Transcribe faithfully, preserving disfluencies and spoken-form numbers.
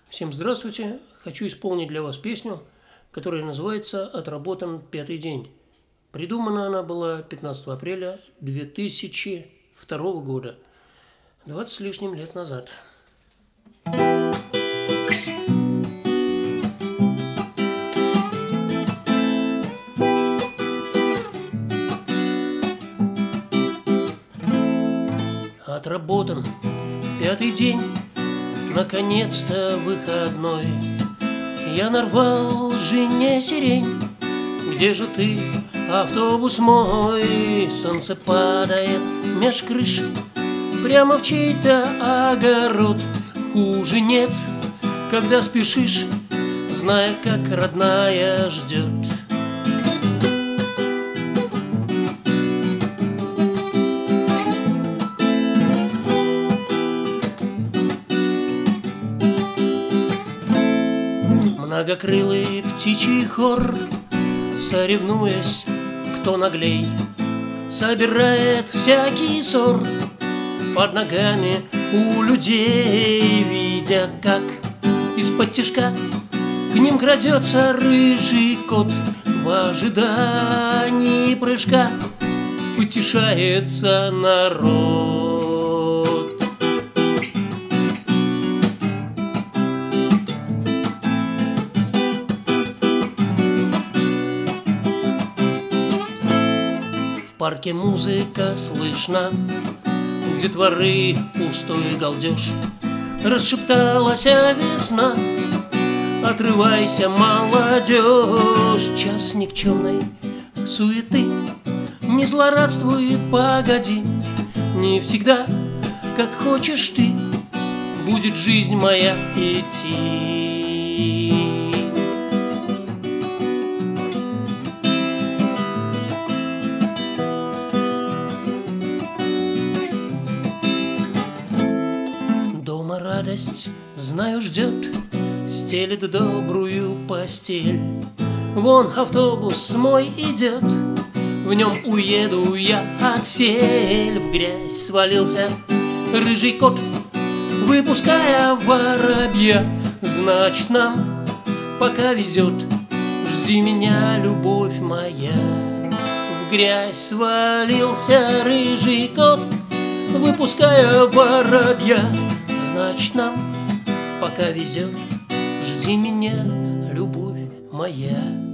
Всем здравствуйте! Хочу исполнить для вас песню, которая называется «Отработан пятый день». Придумана она была пятнадцатого апреля две тысячи второго года, двадцать с лишним лет назад. Отработан пятый день, наконец-то выходной. Я нарвал жене сирень. Где же ты, автобус мой? Солнце падает меж крыш, прямо в чей-то огород. Хуже нет, когда спешишь, зная, как родная ждет. Многокрылый птичий хор, соревнуясь, кто наглей, собирает всякий ссор под ногами у людей, видя, как из-под тишка к ним крадется рыжий кот. В ожидании прыжка потешается народ. В парке музыка слышна, детворы пустой галдеж. Расшепталась весна, отрывайся, молодежь. Час никчемной суеты, не злорадствуй, погоди. Не всегда, как хочешь ты, будет жизнь моя идти. Радость, знаю, ждет, стелит добрую постель. Вон автобус мой идет, в нем уеду я отсель. В грязь свалился рыжий кот, выпуская воробья. Значит, нам пока везет, жди меня, любовь моя. В грязь свалился рыжий кот, выпуская воробья. Значит, нам пока везет, жди меня, любовь моя.